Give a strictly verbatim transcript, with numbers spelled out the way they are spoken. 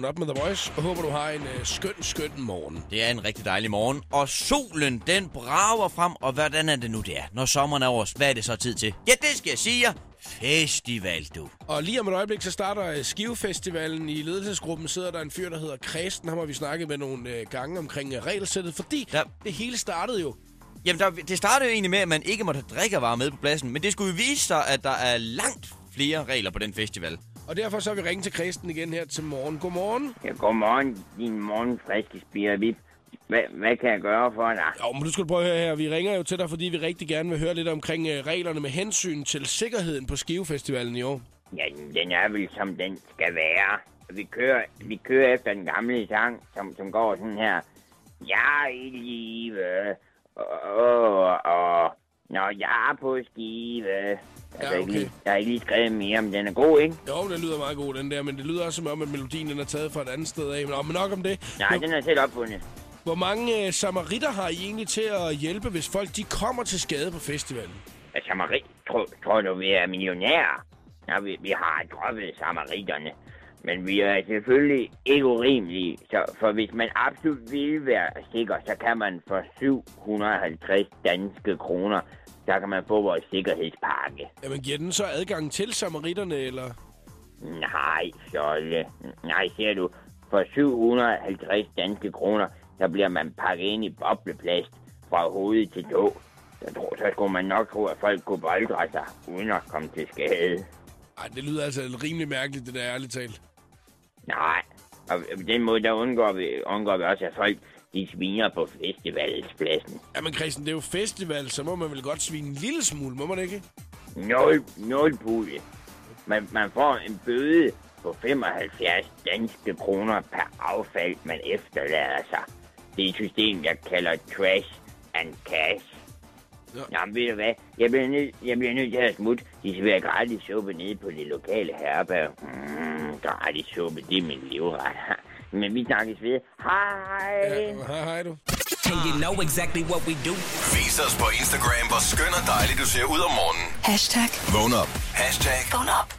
vågne op med The Voice, og håber, du har en øh, skøn, skøn morgen. Det er en rigtig dejlig morgen, og solen, den brager frem, og hvordan er det nu, det er? Når sommeren er over, hvad er det så tid til? Ja, det skal jeg sige jer. Festival, du. Og lige om et øjeblik, så starter Skivefestivalen. I ledelsesgruppen sidder der en fyr, der hedder Kresten. Ham har vi snakket med nogle øh, gange omkring øh, regelsættet, fordi ja. det hele startede jo. Jamen, der, det startede jo egentlig med, at man ikke måtte have drikkevarer med på pladsen, men det skulle jo vise sig, at der er langt flere regler på den festival. Og derfor så har vi ringet til Kresten igen her til morgen. Godmorgen. Ja, godmorgen, din morgenfriske spirevip. Hvad, hvad kan jeg gøre for dig? Jo, men du skal prøve at høre her. Vi ringer jo til dig, fordi vi rigtig gerne vil høre lidt omkring uh, reglerne med hensyn til sikkerheden på Skivefestivalen i år. Ja, den er vel, som den skal være. Vi kører, vi kører efter den gamle sang, som, som går sådan her. Jeg er i live, og, og når jeg er på skive. Altså, Ja, okay. Jeg, jeg har ikke lige skrevet mere, om den er god, ikke? Jo, den lyder meget god, den der, men det lyder også som om, at melodien den er taget fra et andet sted af. Men, men nok om det. Nej, den er selv opfundet. Hvor mange uh, samaritter har I egentlig til at hjælpe, hvis folk de kommer til skade på festivalen? Ja, samarit, tror, tror du, vi er millionærer? Ja, vi, vi har droppet samaritterne. Men vi er selvfølgelig ikke urimelige, så for hvis man absolut vil være sikker, så kan man for syv hundrede og halvtreds danske kroner, så kan man få vores sikkerhedspakke. Jamen, giver den så adgang til samaritterne, eller? Nej, fjolle. Nej, ser du, for syv hundrede og halvtreds danske kroner, så bliver man pakket ind i bobleplast fra hoved til tå. Så, tror, så skulle man nok tro, at folk kunne boldre sig, uden at komme til skade. Ej, det lyder altså rimelig mærkeligt, det der ærligt talt. Nej, og på den måde, der undgår vi, undgår vi også, at folk de sviner på festivalspladsen. Jamen, Christian, det er jo festival, så må man vel godt svine en lille smule, må man ikke? Nul, nul pulje. Man, man får en bøde på femoghalvfjerds danske kroner per affald, man efterlader sig. Det er et system, jeg kalder trash and cash. Ja. Jamen, ved du hvad? Jeg bliver nødt, jeg bliver nødt til at smutte. De serverer gratis suppe nede på det lokale herberg. Mm, gratis suppe, det er min livret. Men vi snakkes ved. Hej! Ja, hej, hej du. And you know exactly what we do. Vis os på Instagram, hvor skøn og dejligt du ser ud om morgenen. Hashtag. Vågn op. Hashtag. Vågn op.